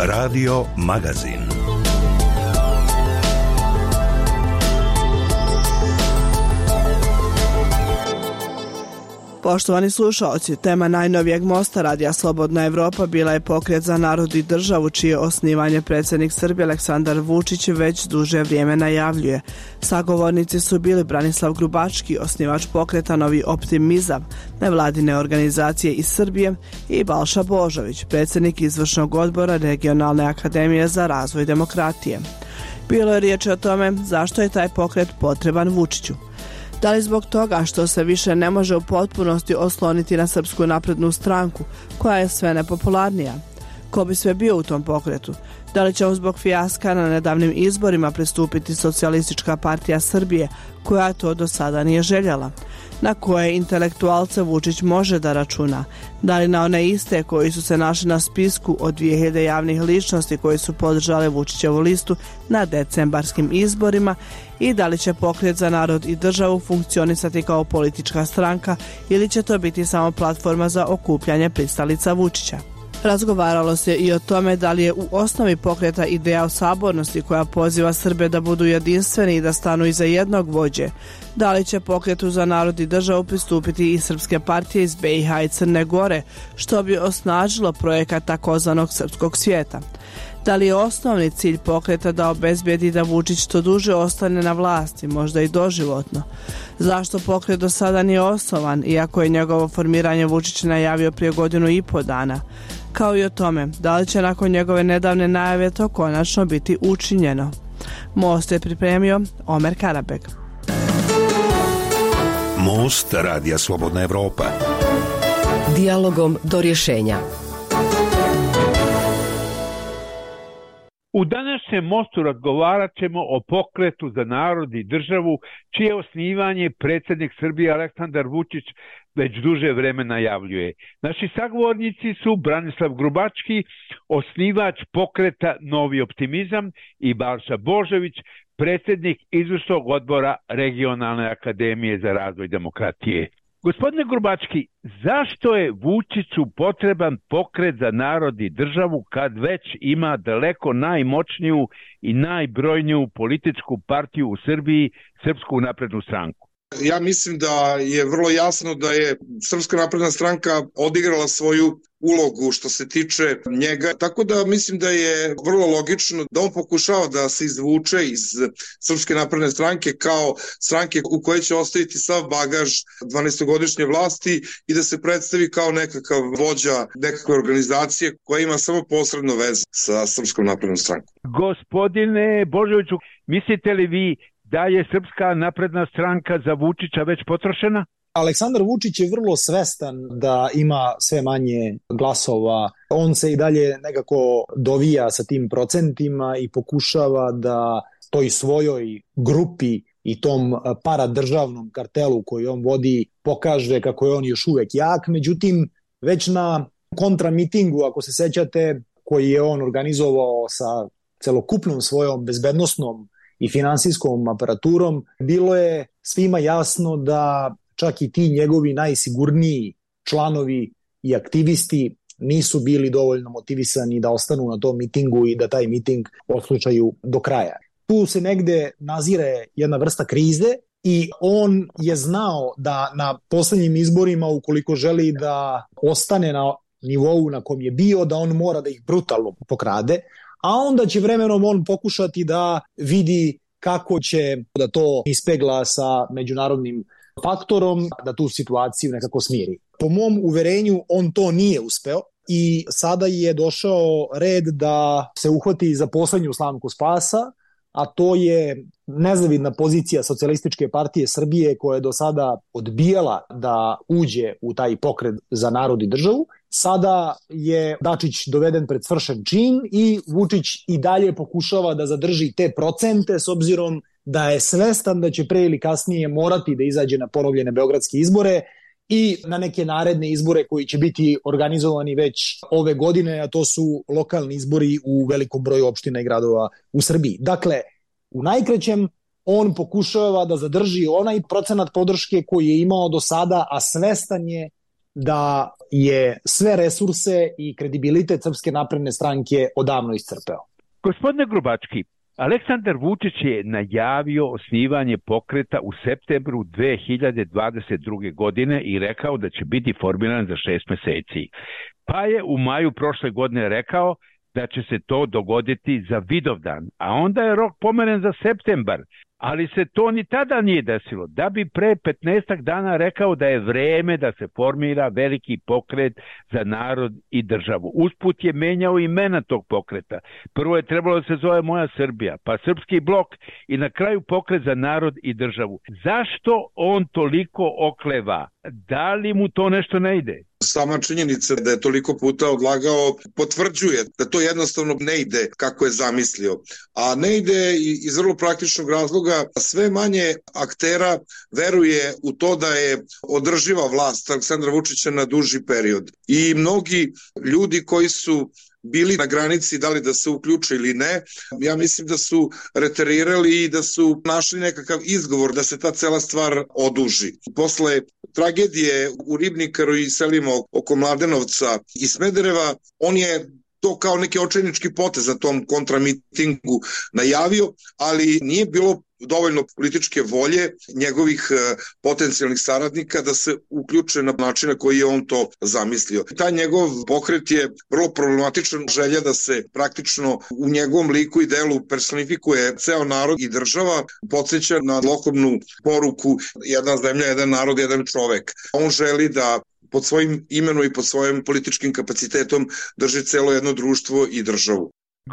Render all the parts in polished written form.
Radio Magazin. Poštovani slušaoci, tema najnovijeg mosta Radija Slobodna Evropa bila je Pokret za narod i državu, čije osnivanje predsjednik Srbije Aleksandar Vučić već duže vrijeme najavljuje. Sagovornici su bili Branislav Grubački, osnivač pokreta Novi optimizam, nevladine organizacije iz Srbije, i Balša Božović, predsjednik izvršnog odbora Regionalne akademije za razvoj demokratije. Bilo je riječi o tome zašto je taj pokret potreban Vučiću. Da li zbog toga što se više ne može u potpunosti osloniti na Srpsku naprednu stranku, koja je sve nepopularnija? Ko bi sve bio u tom pokretu? Da li će zbog fijaska na nedavnim izborima pristupiti Socijalistička partija Srbije, koja to do sada nije željela? Na koje intelektualce Vučić može da računa? Da li na one iste koji su se našli na spisku od 2000 javnih ličnosti koji su podržale Vučićevu listu na decembarskim izborima, i da li će Pokret za narod i državu funkcionisati kao politička stranka ili će to biti samo platforma za okupljanje pristalica Vučića? Razgovaralo se i o tome da li je u osnovi pokreta ideja o sabornosti koja poziva Srbe da budu jedinstveni i da stanu iza jednog vođe. Da li će Pokretu za narod i državu pristupiti i srpske partije iz BiH i Crne Gore, što bi osnažilo projekat takozvanog srpskog svijeta. Da li je osnovni cilj pokreta da obezbijedi da Vučić što duže ostane na vlasti, možda i doživotno? Zašto pokret do sada nije osnovan, iako je njegovo formiranje Vučić najavio prije 1.5 dana? Kao i o tome, da li će nakon njegove nedavne najave to konačno biti učinjeno? Most je pripremio Omer Karabek. Most Radija Slobodna Evropa. Dijalogom do rješenja. U današnjem mostu razgovarat ćemo o Pokretu za narod i državu, čije osnivanje predsjednik Srbije Aleksandar Vučić već duže vreme najavljuje. Naši sagovornici su Branislav Grubački, osnivač pokreta Novi optimizam, i Balša Božović, predsjednik izvršnog odbora Regionalne akademije za razvoj demokratije. Gospodine Grubački, zašto je Vučiću potreban Pokret za narod i državu kad već ima daleko najmoćniju i najbrojniju političku partiju u Srbiji, Srpsku naprednu stranku? Ja mislim da je vrlo jasno da je Srpska napredna stranka odigrala svoju ulogu što se tiče njega, tako da mislim da je vrlo logično da on pokušava da se izvuče iz Srpske napredne stranke kao stranke u kojoj će ostaviti sav bagaž 12-godišnje vlasti i da se predstavi kao nekakav vođa nekakve organizacije koja ima samo posredno veze sa Srpskom naprednom strankom. Gospodine Božoviću, mislite li vi da je Srpska napredna stranka za Vučića već potrošena? Aleksandar Vučić je vrlo svestan da ima sve manje glasova. On se i dalje nekako dovija sa tim procentima i pokušava da toj svojoj grupi i tom paradržavnom kartelu koji on vodi pokaže kako je on još uvek jak. Međutim, već na kontramitingu, ako se sećate, koji je on organizovao sa celokupnom svojom bezbednosnom i finansijskom aparaturom, bilo je svima jasno da čak i ti njegovi najsigurniji članovi i aktivisti nisu bili dovoljno motivisani da ostanu na tom mitingu i da taj miting oslušaju do kraja. Tu se negde nazire jedna vrsta krize i on je znao da na poslednjim izborima, ukoliko želi da ostane na nivou na kom je bio, da on mora da ih brutalno pokrade, a onda će vremenom on pokušati da vidi kako će da to ispegla sa međunarodnim faktorom, da tu situaciju nekako smiri. Po mom uverenju on to nije uspeo i sada je došao red da se uhvati za poslednju slamku spasa, a to je nezavidna pozicija Socijalističke partije Srbije koja je do sada odbijala da uđe u taj pokret za narod i državu. Sada je Dačić doveden pred svršen čin i Vučić i dalje pokušava da zadrži te procente s obzirom da je svestan da će pre ili kasnije morati da izađe na ponovljene beogradske izbore i na neke naredne izbore koji će biti organizovani već ove godine, a to su lokalni izbori u velikom broju opština i gradova u Srbiji. Dakle, u najkraćem, on pokušava da zadrži onaj procenat podrške koji je imao do sada, a svestan je da je sve resurse i kredibilitet Srpske napredne stranke odavno iscrpeo. Gospodine Grubački, Aleksandar Vučić je najavio osnivanje pokreta u septembru 2022. godine i rekao da će biti formiran za 6 meseci. Pa je u maju prošle godine rekao da će se to dogoditi za Vidovdan, a onda je rok pomeren za septembar, ali se to ni tada nije desilo, da bi pre 15 dana rekao da je vreme da se formira veliki pokret za narod i državu. Usput je menjao imena tog pokreta. Prvo je trebalo da se zove Moja Srbija, pa Srpski blok i na kraju pokret za narod i državu. Zašto on toliko okleva? Da li mu to nešto ne ide? Sama činjenica da je toliko puta odlagao potvrđuje da to jednostavno ne ide kako je zamislio. A ne ide iz vrlo praktičnog razloga. Sve manje aktera veruje u to da je održiva vlast Aleksandra Vučića na duži period. I mnogi ljudi koji su bili na granici da li da se uključe ili ne, ja mislim da su reterirali i da su našli nekakav izgovor da se ta cela stvar oduži. Posle tragedije u Ribnikaru i selima oko Mladenovca i Smedereva, on je to kao neki očajnički potez za tom kontramitingu najavio, ali nije bilo dovoljno političke volje njegovih potencijalnih saradnika da se uključe na način na koji je on to zamislio. Taj njegov pokret je vrlo problematičan, želja da se praktično u njegovom liku i delu personifikuje ceo narod i država, podsjeća na zlokobnu poruku jedna zemlja, jedan narod, jedan čovek. On želi da pod svojim imenom i pod svojim političkim kapacitetom drži celo jedno društvo i državu.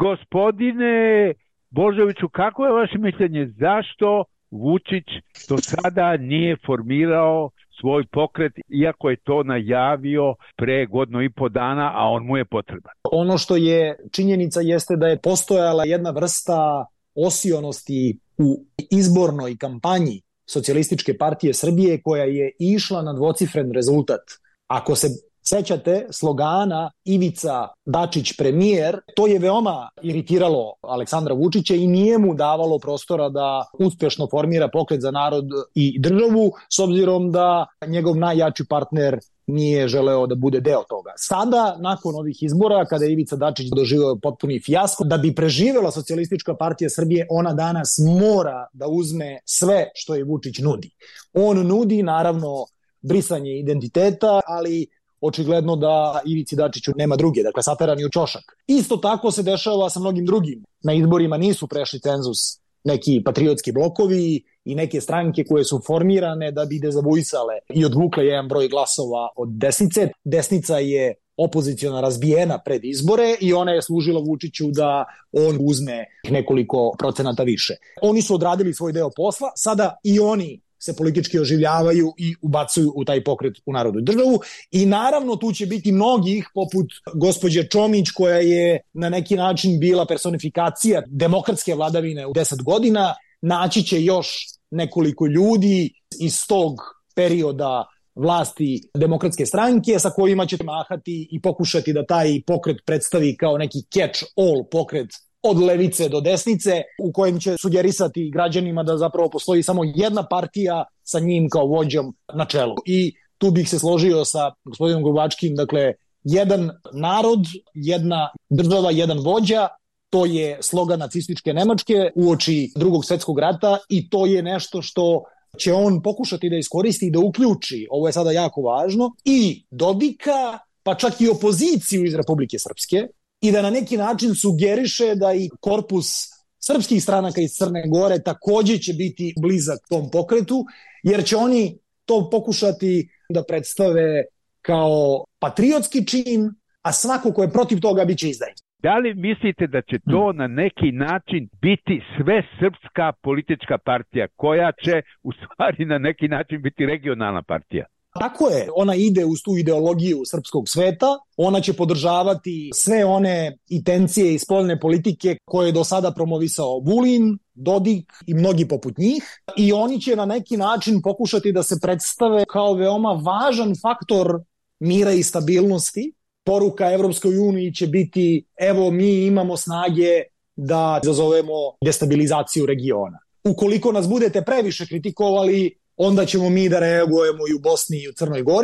Gospodine Božoviću, kako je vaše mišljenje? Zašto Vučić do sada nije formirao svoj pokret, iako je to najavio pre 1,5 dana, a on mu je potreban? Ono što je činjenica jeste da je postojala jedna vrsta osionosti u izbornoj kampanji Socijalističke partije Srbije koja je išla na dvocifren rezultat. Ako se sećate slogana Ivica Dačić premijer, to je veoma iritiralo Aleksandra Vučića i nije mu davalo prostora da uspešno formira pokret za narod i državu, s obzirom da njegov najjači partner nije želeo da bude deo toga. Sada, nakon ovih izbora, kada je Ivica Dačić doživeo potpuni fijasko, da bi preživela Socijalistička partija Srbije, ona danas mora da uzme sve što je Vučić nudi. On nudi, naravno, brisanje identiteta, ali očigledno da Ivici Dačiću nema druge, dakle sateran je u ćošak. Isto tako se dešava sa mnogim drugim. Na izborima nisu prešli cenzus neki patriotski blokovi i neke stranke koje su formirane da bi dezavuisale i odvukle jedan broj glasova od desnice. Desnica je opoziciona razbijena pred izbore i ona je služila Vučiću da on uzme nekoliko procenata više. Oni su odradili svoj deo posla, sada i oni se politički oživljavaju i ubacuju u taj pokret u narodu i državu. I naravno tu će biti mnogih, poput gospođe Čomić, koja je na neki način bila personifikacija demokratske vladavine u 10 godina. Naći će još nekoliko ljudi iz tog perioda vlasti Demokratske stranke sa kojima ćete mahati i pokušati da taj pokret predstavi kao neki catch-all pokret od levice do desnice, u kojem će sugerisati građanima da zapravo postoji samo jedna partija sa njim kao vođom na čelu. I tu bih se složio sa gospodinom Grubačkim, dakle, jedan narod, jedna država, jedan vođa, to je slogan nacističke Nemačke uoči Drugog svjetskog rata i to je nešto što će on pokušati da iskoristi i da uključi, ovo je sada jako važno, i Dodika, pa čak i opoziciju iz Republike Srpske, i da na neki način sugeriše da i korpus srpskih stranaka iz Crne Gore takođe će biti blizak tom pokretu, jer će oni to pokušati da predstave kao patriotski čin, a svako ko je protiv toga biće izdajnik. Da li mislite da će to na neki način biti sve srpska politička partija, koja će u stvari na neki način biti regionalna partija? Tako je, ona ide uz tu ideologiju srpskog sveta, ona će podržavati sve one intencije i spoljne politike koje je do sada promovisao Vulin, Dodik i mnogi poput njih, i oni će na neki način pokušati da se predstave kao veoma važan faktor mira i stabilnosti. Poruka Evropskoj uniji će biti: evo, mi imamo snage da izazovemo destabilizaciju regiona. Ukoliko nas budete previše kritikovali, onda ćemo mi da reagujemo i u Bosni i u Crnoj Gori,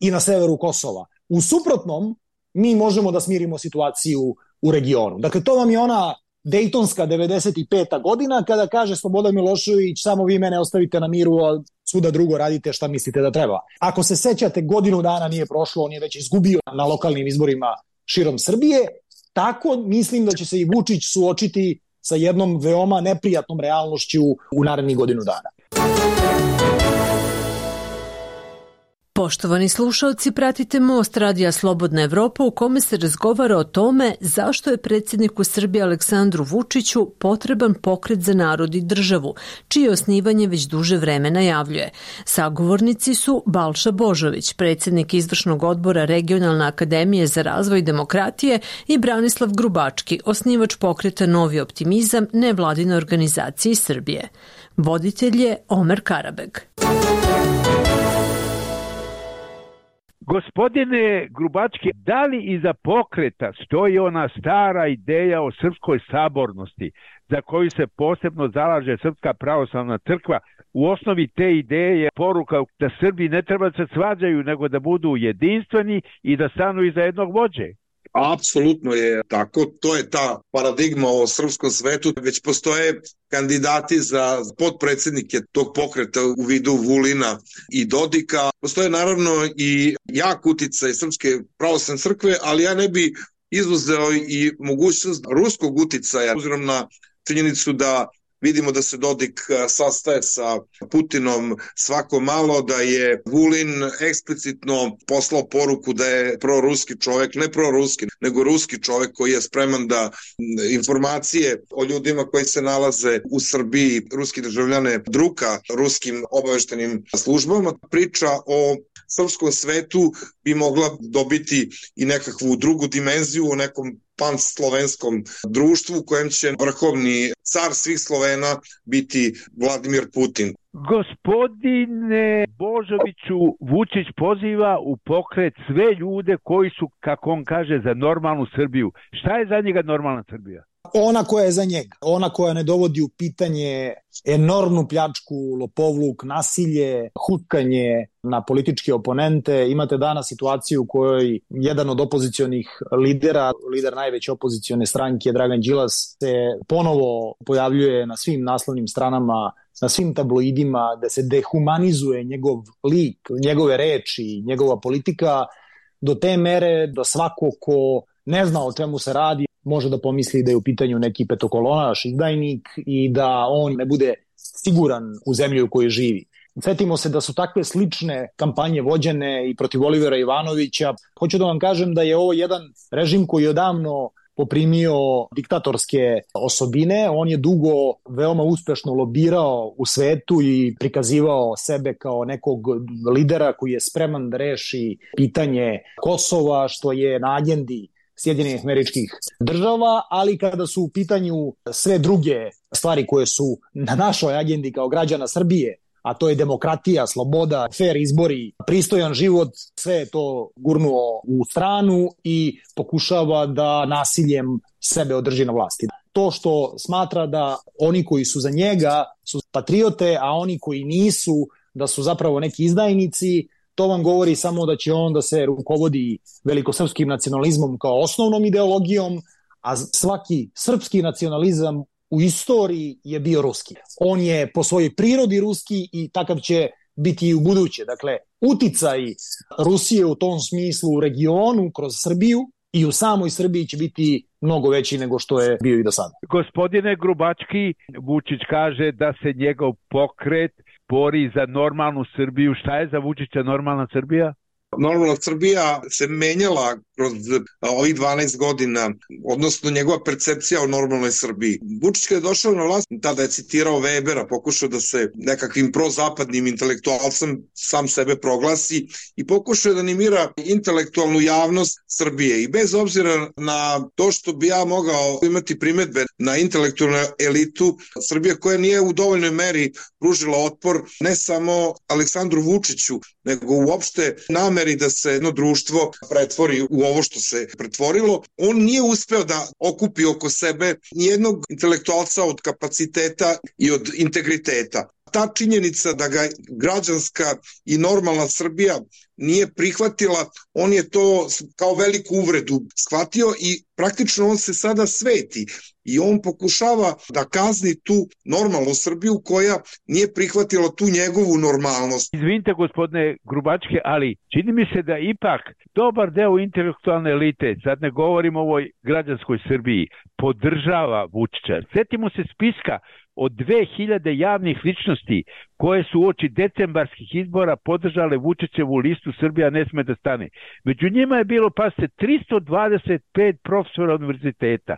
i na severu Kosova. U suprotnom, mi možemo da smirimo situaciju u regionu. Dakle, to vam je ona Dejtonska 95. godina kada kaže Slobodan Milošević, samo vi mene ostavite na miru, a svuda drugo radite šta mislite da treba. Ako se sećate, godinu dana nije prošlo, on je već izgubio na lokalnim izborima širom Srbije. Tako mislim da će se i Vučić suočiti sa jednom veoma neprijatnom realnošću u narednih godinu dana. Poštovani slušalci, pratite Most Radija Slobodna Evropa u kome se razgovara o tome zašto je predsjedniku Srbije Aleksandru Vučiću potreban pokret za narod i državu, čije osnivanje već duže vreme najavljuje. Sagovornici su Balša Božović, predsjednik izvršnog odbora Regionalne akademije za razvoj demokratije, i Branislav Grubački, osnivač pokreta Novi optimizam nevladine organizacije iz Srbije. Voditelj je Omer Karabeg. Gospodine Grubački, da li iza pokreta stoji ona stara ideja o srpskoj sabornosti za koju se posebno zalaže Srpska pravoslavna crkva? U osnovi te ideje je poruka da Srbi ne treba da se svađaju, nego da budu jedinstveni i da stanu iza jednog vođe. Apsolutno je tako, to je ta paradigma o srpskom svetu. Već postoje kandidati za potpredsjednike tog pokreta u vidu Vulina i Dodika. Postoje naravno i jak uticaj Srpske pravoslavne crkve, ali ja ne bi izuzeo i mogućnost ruskog uticaja, obzirom na činjenicu da vidimo da se Dodik sastaje sa Putinom svako malo, da je Vulin eksplicitno poslao poruku da je proruski čovjek, ne proruski, nego ruski čovjek koji je spreman da informacije o ljudima koji se nalaze u Srbiji, ruski državljane, druka ruskim obaveštenim službama. Priča o srpskom svetu bi mogla dobiti i nekakvu drugu dimenziju u nekom panslovenskom društvu u kojem će vrhovni car svih Slovena biti Vladimir Putin. Gospodine Božoviću, Vučić poziva u pokret sve ljude koji su, kako on kaže, za normalnu Srbiju. Šta je za njega normalna Srbija? Ona koja je za njega, ona koja ne dovodi u pitanje enormnu pljačku, lopovluk, nasilje, hutkanje na političke oponente. Imate danas situaciju u kojoj jedan od opozicionih lidera, lider najveće opozicione stranke, Dragan Đilas, se ponovo pojavljuje na svim naslovnim stranama, na svim tabloidima, da se dehumanizuje njegov lik, njegove reči, njegova politika, do te mere da svako ko ne zna o čemu se radi može da pomisli da je u pitanju neki petokolonaš, izdajnik i da on ne bude siguran u zemlji u kojoj živi. Setimo se da su takve slične kampanje vođene i protiv Olivera Ivanovića. Hoću da vam kažem da je ovo jedan režim koji je odavno poprimio diktatorske osobine. On je dugo veoma uspešno lobirao u svetu i prikazivao sebe kao nekog lidera koji je spreman da reši pitanje Kosova, što je na agendi Sjedinjenih Američkih Država, ali kada su u pitanju sve druge stvari koje su na našoj agendi kao građana Srbije, a to je demokratija, sloboda, fer izbori, pristojan život, sve je to gurnuo u stranu i pokušava da nasiljem sebe održi na vlasti. To što smatra da oni koji su za njega su patriote, a oni koji nisu, da su zapravo neki izdajnici, to vam govori samo da će on da se rukovodi velikosrpskim nacionalizmom kao osnovnom ideologijom, a svaki srpski nacionalizam u istoriji je bio ruski. On je po svojoj prirodi ruski i takav će biti i u buduće. Dakle, uticaj Rusije u tom smislu u regionu kroz Srbiju i u samoj Srbiji će biti mnogo veći nego što je bio i do sada. Gospodine Grubački, Vučić kaže da se njegov pokret bori za normalnu Srbiju. Šta je za Vučića normalna Srbija? Normalna Srbija se menjala kroz ovih 12 godina, odnosno njegova percepcija o normalnoj Srbiji. Vučić kada je došao na vlast, tada je citirao Webera, pokušao da se nekakvim prozapadnim intelektualcem sam sebe proglasi i pokušao da animira intelektualnu javnost Srbije. I bez obzira na to što bi ja mogao imati primedbe na intelektualnu elitu Srbije koja nije u dovoljnoj meri pružila otpor ne samo Aleksandru Vučiću, nego uopšte nameri da se jedno društvo pretvori u ovo što se pretvorilo. On nije uspeo da okupi oko sebe nijednog intelektualca od kapaciteta i od integriteta. ta činjenica da ga građanska i normalna Srbija nije prihvatila, on je to kao veliku uvredu shvatio i praktično on se sada sveti i on pokušava da kazni tu normalnu Srbiju koja nije prihvatila tu njegovu normalnost. Izvinite gospodine Grubački, ali čini mi se da ipak dobar deo intelektualne elite, sad ne govorim o ovoj građanskoj Srbiji, podržava Vučića. Sjetimo se spiska od 2000 javnih ličnosti koje su uoči decembarskih izbora podržale Vučićevu listu Srbija ne sme da stane. Među njima je bilo, pazite, 325 profesora univerziteta,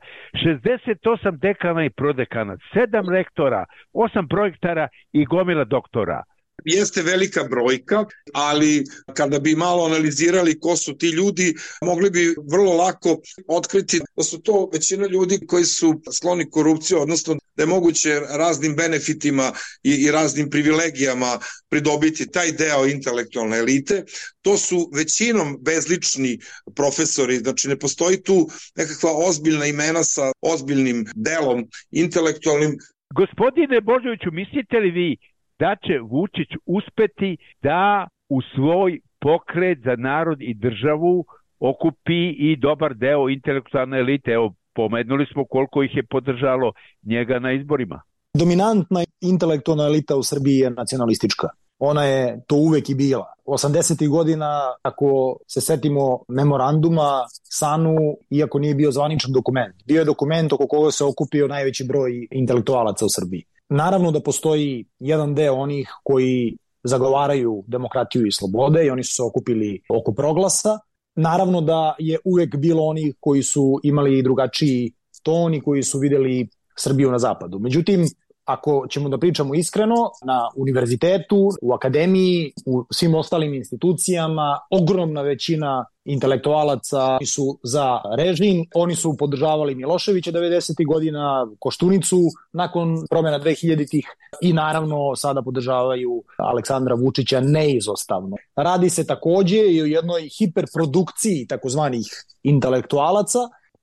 68 dekana i prodekana, 7 rektora, 8 projektara i gomila doktora. Jeste velika brojka, ali kada bi malo analizirali ko su ti ljudi, mogli bi vrlo lako otkriti da su to većina ljudi koji su skloni korupciji, odnosno da je moguće raznim benefitima i raznim privilegijama pridobiti taj deo intelektualne elite. To su većinom bezlični profesori, znači ne postoji tu nekakva ozbiljna imena sa ozbiljnim delom intelektualnim. Gospodine Božoviću, mislite li vi da će Vučić uspeti da u svoj pokret za narod i državu okupi i dobar deo intelektualne elite? Evo, pomenuli smo koliko ih je podržalo njega na izborima. Dominantna intelektualna elita u Srbiji je nacionalistička. Ona je to uvek i bila. 80. godina, ako se setimo memoranduma, SANU, iako nije bio zvaničan dokument, bio je dokument oko koga se okupio najveći broj intelektualaca u Srbiji. Naravno da postoji jedan deo onih koji zagovaraju demokratiju i slobode i oni su se okupili oko Proglasa. Naravno da je uvek bilo onih koji su imali drugačiji ton i koji su videli Srbiju na zapadu. Međutim, ako ćemo da pričamo iskreno, na univerzitetu, u akademiji, u svim ostalim institucijama, ogromna većina intelektualaca su za režim. Oni su podržavali Miloševića 90. godina, Koštunicu nakon promjena 2000-ih i naravno sada podržavaju Aleksandra Vučića neizostavno. Radi se takođe i o jednoj hiperprodukciji takozvanih intelektualaca,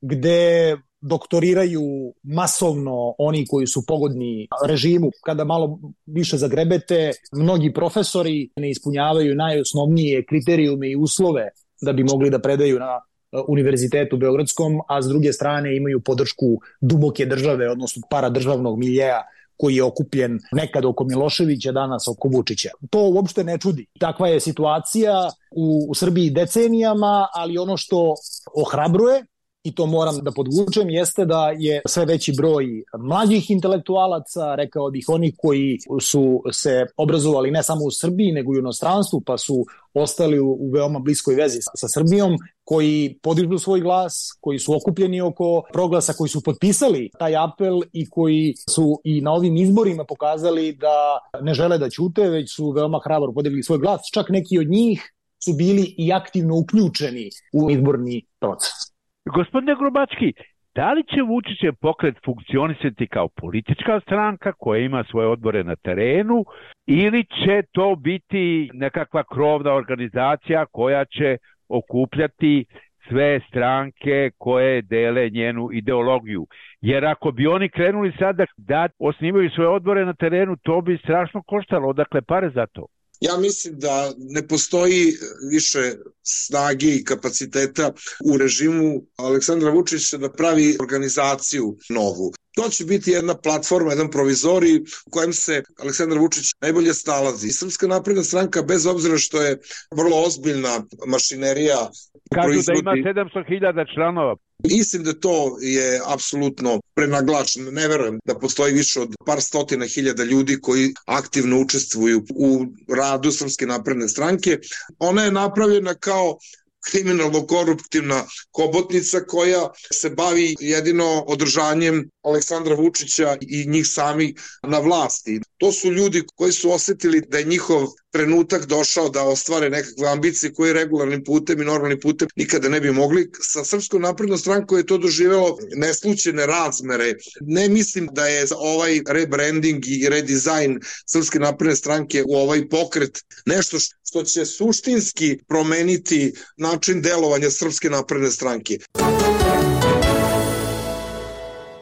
gde doktoriraju masovno oni koji su pogodni režimu. Kada malo više zagrebete, mnogi profesori ne ispunjavaju najosnovnije kriterijume i uslove da bi mogli da predaju na Univerzitetu Beogradskom, a s druge strane imaju podršku duboke države, odnosno paradržavnog miljeja koji je okupljen nekad oko Miloševića, danas oko Vučića. To uopšte ne čudi. Takva je situacija u Srbiji decenijama, ali ono što ohrabruje, i to moram da podvučem, jeste da je sve veći broj mlađih intelektualaca, rekao bih onih koji su se obrazovali ne samo u Srbiji, nego i u inostranstvu, pa su ostali u veoma bliskoj vezi sa Srbijom, koji podižu svoj glas, koji su okupljeni oko Proglasa, koji su potpisali taj apel i koji su i na ovim izborima pokazali da ne žele da ćute, već su veoma hrabro podigli svoj glas. Čak neki od njih su bili i aktivno uključeni u izborni proces. Gospodine Grubački, da li će Vučićev pokret funkcionisati kao politička stranka koja ima svoje odbore na terenu ili će to biti nekakva krovna organizacija koja će okupljati sve stranke koje dele njenu ideologiju? Jer ako bi oni krenuli sada da osnivaju svoje odbore na terenu, to bi strašno koštalo. Odakle pare za to? Ja mislim da ne postoji više snage i kapaciteta u režimu Aleksandra Vučića da pravi organizaciju novu. To će biti jedna platforma, jedan provizorij u kojem se Aleksandar Vučić najbolje snalazi. I Srpska napredna stranka, bez obzira što je vrlo ozbiljna mašinerija, kažu da ima 700.000 članova. Mislim da to je apsolutno prenaglašeno. Ne verujem da postoji više od par stotina hiljada ljudi koji aktivno učestvuju u radu Srpske napredne stranke. Ona je napravljena kao kriminalno-koruptivna hobotnica koja se bavi jedino održanjem Aleksandra Vučića i njih sami na vlasti. To su ljudi koji su osetili da je njihov trenutak došao da ostvare nekakve ambicije koje regularnim putem i normalnim putem nikada ne bi mogli. Sa Srpskom naprednom strankom je to doživelo neslućene razmere. Ne mislim da je ovaj rebranding i redizajn Srpske napredne stranke u ovaj pokret nešto što će suštinski promeniti način delovanja Srpske napredne stranke.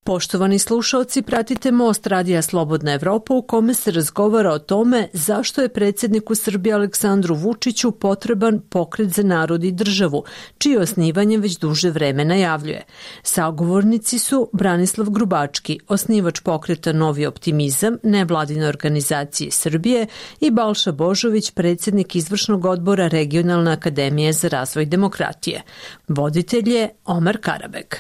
Poštovani slušaoci, pratite Most Radija Slobodna Evropa u kome se razgovara o tome zašto je predsjedniku Srbije Aleksandru Vučiću potreban pokret za narod i državu, čije osnivanje već duže vreme najavljuje. Sagovornici su Branislav Grubački, osnivač pokreta Novi optimizam, nevladine organizacije Srbije, i Balša Božović, predsjednik izvršnog odbora Regionalne akademije za razvoj demokratije. Voditelj je Omar Karabek.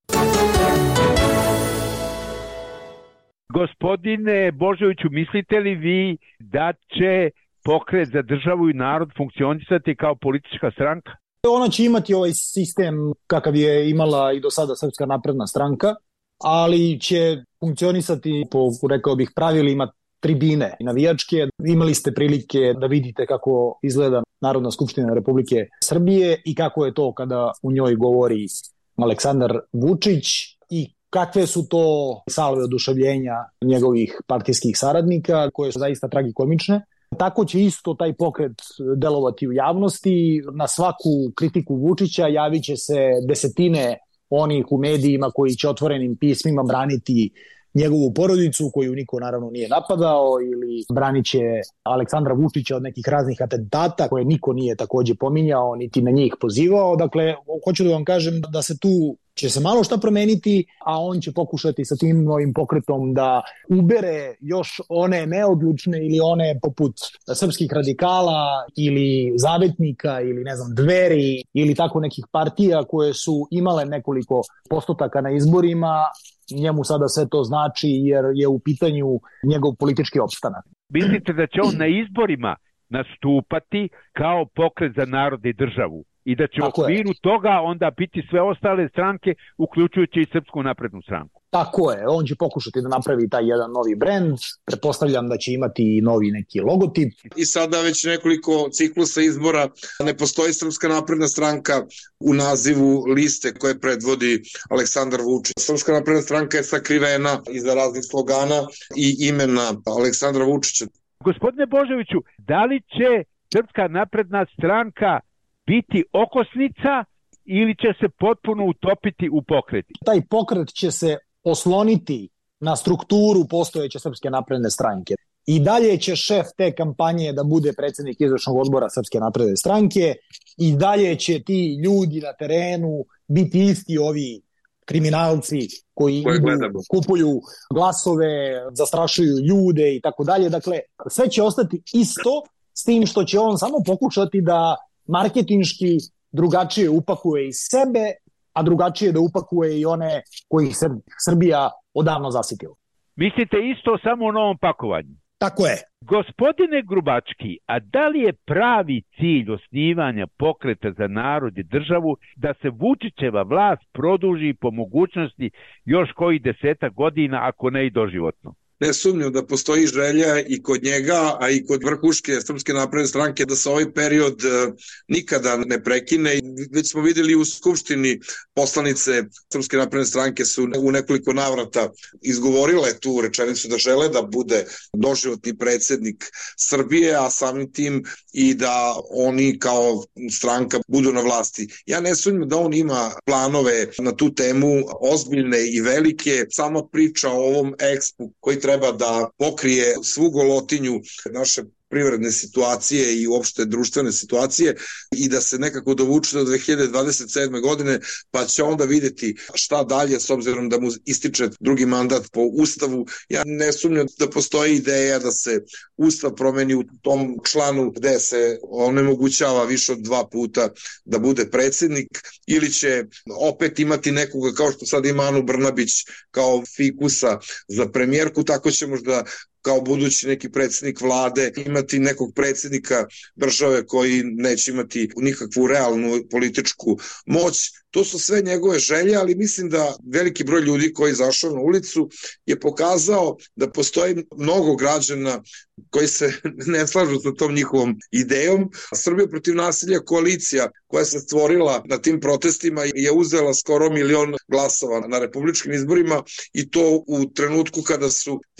Gospodine Božoviću, mislite li vi da će pokret za državu i narod funkcionisati kao politička stranka? Ona će imati ovaj sistem kakav je imala i do sada Srpska napredna stranka, ali će funkcionisati po, rekao bih, pravilima tribine navijačke. Imali ste prilike da vidite kako izgleda Narodna skupština Republike Srbije i kako je to kada u njoj govori Aleksandar Vučić i kakve su to salve oduševljenja njegovih partijskih saradnika, koje su zaista tragikomične. Tako će isto taj pokret delovati u javnosti. Na svaku kritiku Vučića javit će se desetine onih u medijima koji će otvorenim pismima braniti njegovu porodicu, koju niko naravno nije napadao, ili branit će Aleksandra Vučića od nekih raznih atentata koje niko nije takođe pominjao, niti na njih pozivao. Dakle, hoću da vam kažem da se tu će se malo šta promeniti, a on će pokušati sa tim novim pokretom da ubere još one neodlučne ili one poput srpskih radikala ili zavetnika ili ne znam Dveri ili tako nekih partija koje su imale nekoliko postotaka na izborima. Njemu sada sve to znači jer je u pitanju njegov politički opstanak. Mislite da će on na izborima nastupati kao pokret za narod i državu i da će u okviru toga onda biti sve ostale stranke, uključujući i Srpsku naprednu stranku? Tako je, on će pokušati da napravi taj jedan novi brend, pretpostavljam da će imati i novi neki logotip. I sada već nekoliko ciklusa izbora ne postoji Srpska napredna stranka u nazivu liste koje predvodi Aleksandar Vučić. Srpska napredna stranka je sakrivena iza raznih slogana i imena Aleksandra Vučića. Gospodine Božoviću, da li će Srpska napredna stranka biti okosnica ili će se potpuno utopiti u pokreti? Taj pokret će se osloniti na strukturu postojeće Srpske napredne stranke. I dalje će šef te kampanje da bude predsjednik izvršnog odbora Srpske napredne stranke i dalje će ti ljudi na terenu biti isti ovi kriminalci koji kupuju glasove, zastrašuju ljude i tako dalje. Dakle, sve će ostati isto, s tim što će on samo pokušati da marketinški drugačije upakuje i sebe, a drugačije da upakuje i one koji se Srbija odavno zasitila. Mislite isto samo o novom pakovanju? Tako je. Gospodine Grubački, a da li je pravi cilj osnivanja pokreta za narod i državu da se Vučićeva vlast produži po mogućnosti još koji 10 godina, ako ne i doživotno? Ne sumnjam da postoji želja i kod njega, a i kod vrhuške Srpske napredne stranke da se ovaj period nikada ne prekine. Već smo videli u Skupštini poslanice Srpske napredne stranke su u nekoliko navrata izgovorile tu rečenicu da žele da bude doživotni predsjednik Srbije, a samim tim i da oni kao stranka budu na vlasti. Ja ne sumnjam da on ima planove na tu temu ozbiljne i velike. Sama priča o ovom ekspu koji treba da pokrije svu golotinju naše privredne situacije i uopšte društvene situacije i da se nekako dovuče do 2027. godine, pa će onda vidjeti šta dalje s obzirom da mu ističe drugi mandat po Ustavu. Ja ne sumnjam da postoji ideja da se Ustav promeni u tom članu gde se onemogućava više od 2 puta da bude predsjednik ili će opet imati nekoga kao što sad ima Anu Brnabić kao fikusa za premijerku, tako će možda kao budući neki predsjednik vlade imati nekog predsjednika države koji neće imati nikakvu realnu političku moć. To su sve njegove želje, ali mislim da veliki broj ljudi koji je izašao na ulicu je pokazao da postoji mnogo građana koji se ne slažu sa tom njihovom idejom. Srbija protiv nasilja koalicija koja se stvorila na tim protestima je uzela skoro 1 milion glasova na republičkim izborima i to u trenutku kada su ti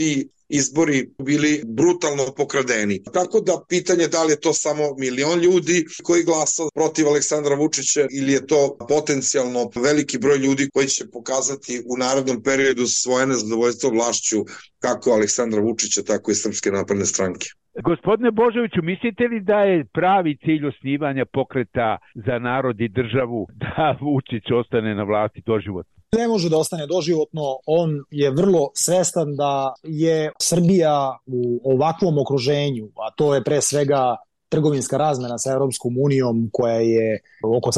izbori bili brutalno pokradeni. Tako da pitanje da li je to samo 1.000.000 ljudi koji glasa protiv Aleksandra Vučića ili je to potencijalno veliki broj ljudi koji će pokazati u narednom periodu svoje nezadovoljstvo vlašću kako Aleksandra Vučića, tako i Srpske napredne stranke. Gospodine Božoviću, mislite li da je pravi cilj osnivanja pokreta za narod i državu da Vučić ostane na vlasti doživotno? Ne može da ostane doživotno, on je vrlo svestan da je Srbija u ovakvom okruženju, a to je pre svega trgovinska razmena sa Evropskom unijom koja je oko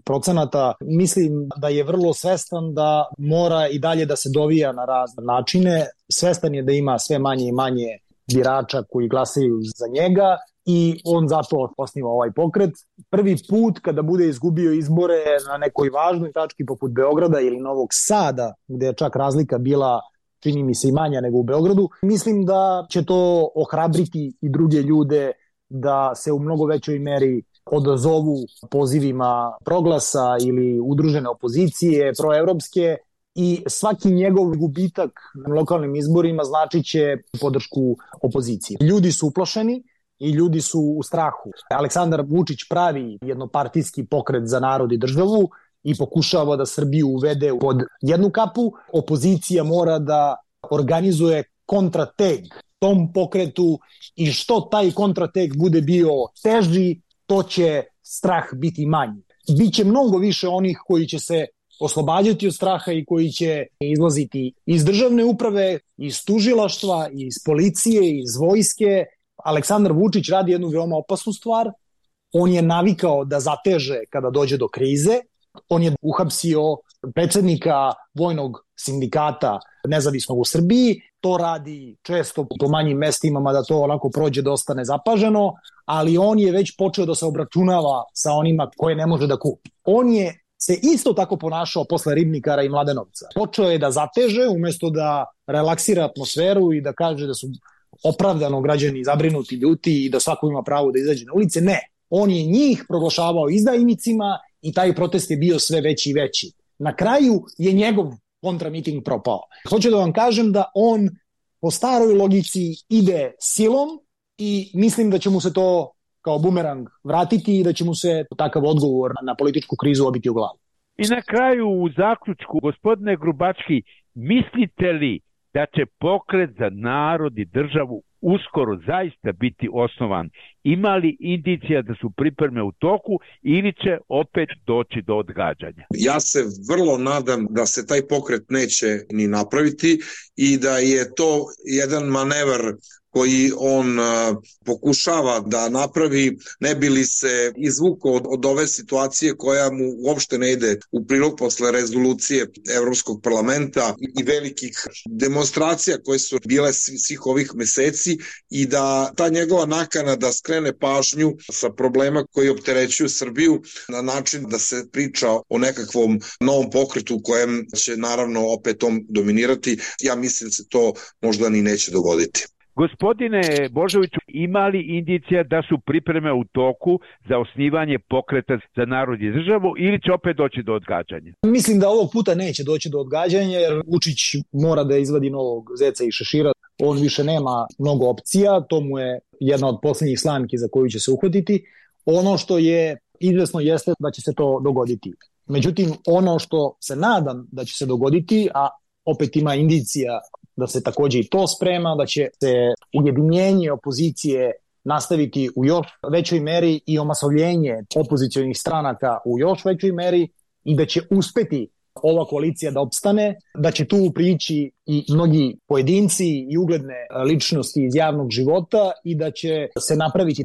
70%, mislim da je vrlo svestan da mora i dalje da se dovija na razne načine. Svestan je da ima sve manje i manje birača koji glasaju za njega i on zato osniva ovaj pokret. Prvi put kada bude izgubio izbore na nekoj važnoj tački poput Beograda ili Novog Sada, gde je čak razlika bila, čini mi se, i manja nego u Beogradu, mislim da će to ohrabriti i druge ljude da se u mnogo većoj meri odazovu pozivima Proglasa ili udružene opozicije, proevropske, i svaki njegov gubitak na lokalnim izborima značit će podršku opozicije. Ljudi su uplašeni i ljudi su u strahu. Aleksandar Vučić pravi jednopartijski pokret za narod i državu i pokušava da Srbiju uvede pod jednu kapu. Opozicija mora da organizuje kontrateg tom pokretu i što taj kontrateg bude bio teži, to će strah biti manji. Biće mnogo više onih koji će se oslobađati od straha i koji će izlaziti iz državne uprave, iz tužilaštva, iz policije, iz vojske. Aleksandar Vučić radi jednu veoma opasnu stvar. On je navikao da zateže kada dođe do krize. On je uhapsio predsednika vojnog sindikata nezavisnog u Srbiji. To radi često po manjim mestima, mada to onako prođe dosta nezapaženo, ali on je već počeo da se obračunava sa onima koje ne može da kupi. On je se isto tako ponašao posle Ribnikara i Mladenovca. Počeo je da zateže umesto da relaksira atmosferu i da kaže da su opravdano građani zabrinuti, ljuti i da svako ima pravo da izađe na ulice. Ne, on je njih proglašavao izdajnicima i taj protest je bio sve veći i veći. Na kraju je njegov kontramiting propao. Hoću da vam kažem da on po staroj logici ide silom i mislim da će mu se to kao bumerang vratiti i da će mu se takav odgovor na političku krizu obiti u glavu. I na kraju u zaključku, gospodine Grubački, mislite li da će pokret za narod i državu uskoro zaista biti osnovan? Ima li indicija da su pripreme u toku ili će opet doći do odgađanja? Ja se vrlo nadam da se taj pokret neće ni napraviti i da je to jedan manevar koji on pokušava da napravi, ne bi li se izvukao od ove situacije koja mu uopšte ne ide u prilog posle rezolucije Evropskog parlamenta i velikih demonstracija koje su bile svih ovih meseci i da ta njegova nakana da skrene pažnju sa problema koji opterećuju Srbiju na način da se priča o nekakvom novom pokretu u kojem će naravno opet on dominirati, ja mislim da se to možda ni neće dogoditi. Gospodine Božoviću, ima li indicija da su pripreme u toku za osnivanje pokreta za narod i državu ili će opet doći do odgađanja? Mislim da ovog puta neće doći do odgađanja jer Vučić mora da izvadi novog zeca i šešira. On više nema mnogo opcija, to mu je jedna od poslednjih slamki za koju će se uhvatiti. Ono što je izvesno jeste da će se to dogoditi. Međutim, ono što se nadam da će se dogoditi, a opet ima indicija da se takođe i to sprema, da će se ujedinjenje opozicije nastaviti u još većoj meri i omasovljenje opozicionih stranaka u još većoj meri i da će uspeti ova koalicija da opstane, da će tu prići i mnogi pojedinci i ugledne ličnosti iz javnog života i da će se napraviti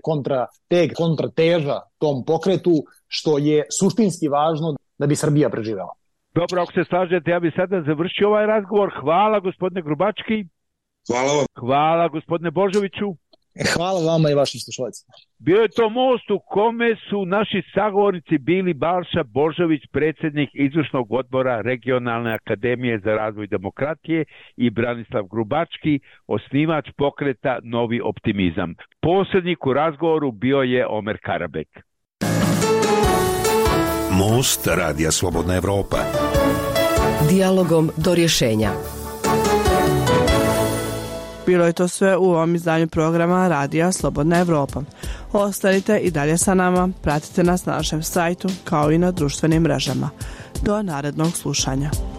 kontrateža tom pokretu, što je suštinski važno da bi Srbija preživela. Dobro, ako se slažete, ja bih sada završio ovaj razgovor. Hvala, gospodine Grubački. Hvala vam. Hvala, gospodine Božoviću. Hvala vama i vašim slušalicima. Bio je to most u kome su naši sagovornici bili Balša Božović, predsjednik izvršnog odbora Regionalne akademije za razvoj demokratije, i Branislav Grubački, osnivač pokreta Novi optimizam. Posrednik u razgovoru bio je Omer Karabek. Most Radija Slobodna Evropa. Dijalogom do rješenja. Bilo je to sve u ovom izdanju programa Radija Slobodna Evropa. Ostanite i dalje sa nama, pratite nas na našem sajtu kao i na društvenim mrežama. Do narednog slušanja.